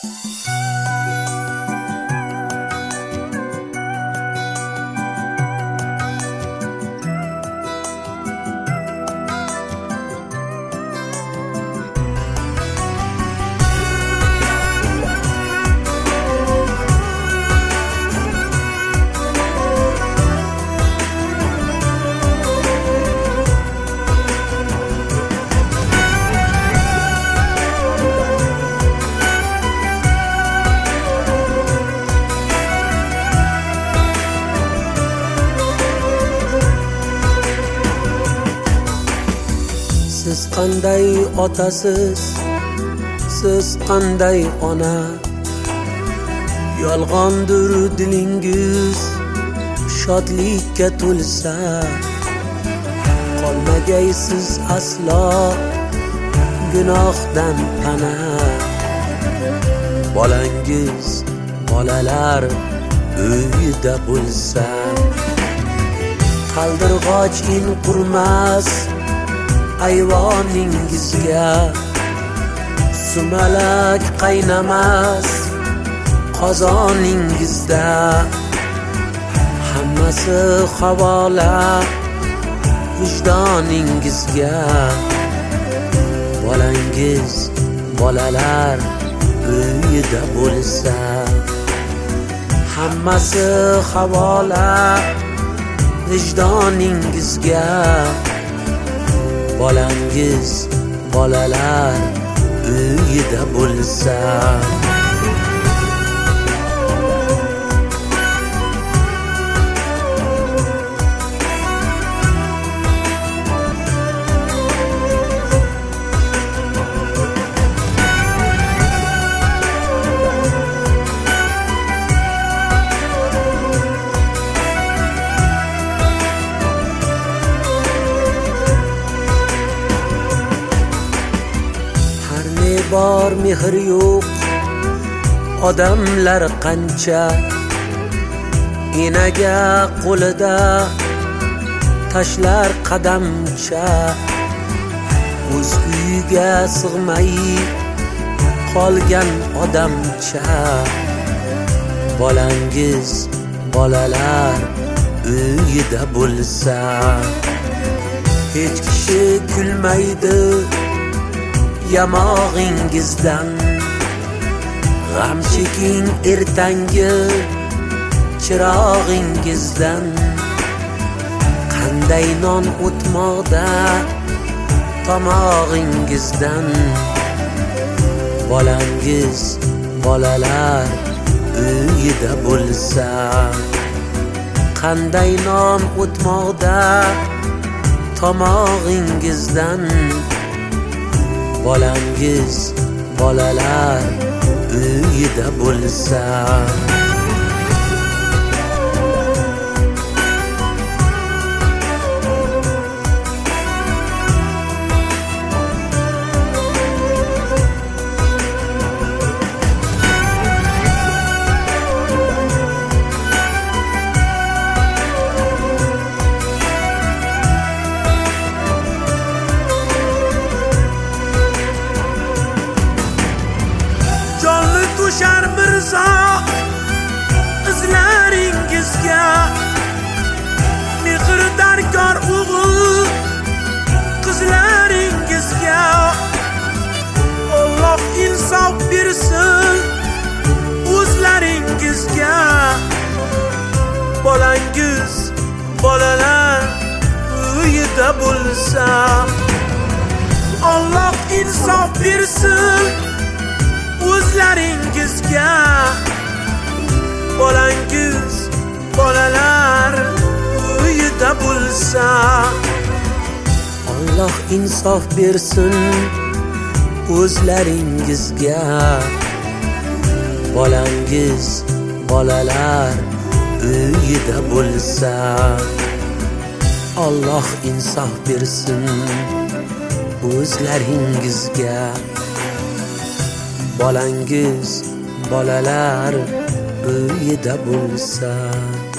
Siz qanday otasiz, siz qanday ona, yolg'ondir dilingiz, shodlikka to'lsa, qolmagaysiz aslo gunohdan pana. Bolangiz, bolalar uyida bo'lsa, qaldirg'och in qurmas ayvoningizga, sumalak qaynamas qozoningizda. Hammasi havola vijdoningizga. Bolangiz, bolalar uyida bo'lsa, hammasi havola vijdoningizga. Bolangiz, bolalar uyida bo'lsa. Bor mehr yo'q, odamlar qancha, enaga qo'lida tashlar qadamcha. O'z uyiga sig'may qolgan odamcha. Bolangiz, bolalar uyida bo'lsa, hech kishi kulmaydi yamog'ingizdan. G'am cheking ertangi chirog'ingizdan. Qanday non o'tmoqda tomog'ingizdan. Bolangiz, bolalar uyida bo'lsa, qanday non o'tmoqda tomog'ingizdan. Bolangiz, bolalar uyida bo'lsa. To'shar mirzo izlaringizga, mehr darkor o'g'il qizlaringizga. Alloh insof bersin o'zlaringizga. Bolangiz, bolalar uyida bo'lsa, Alloh insof bersin o'zlaringizga. Bolangiz, bolalar uyida bo'lsa, Alloh insof bersin o'zlaringizga. Bolangiz, bolalar uyida bo'lsa, Alloh insof bersin o'zlaringizga. Bolangiz, bolalar uyida bo'lsa.